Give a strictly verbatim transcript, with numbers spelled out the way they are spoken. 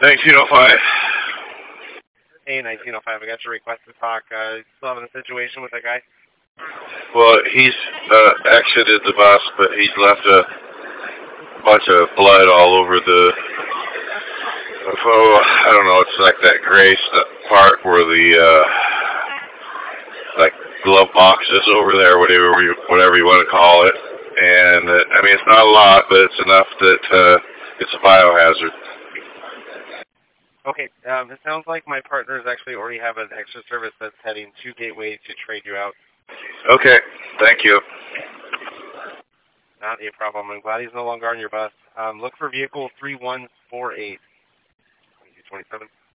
nineteen oh five. Hey, nineteen oh five, I got your request to talk. Uh, still having a situation with that guy? Well, he's uh, exited the bus, but he's left a bunch of blood all over the, oh, I don't know, it's like that gray part where the, uh, like, glove box is over there, whatever you, whatever you want to call it. And, uh, I mean, it's not a lot, but it's enough that uh, it's a biohazard. Okay, um, it sounds like my partners actually already have an extra service that's heading to Gateway to trade you out. Okay, thank you. Not a problem. I'm glad he's no longer on your bus. Um, look for vehicle three one four eight. twenty-seven.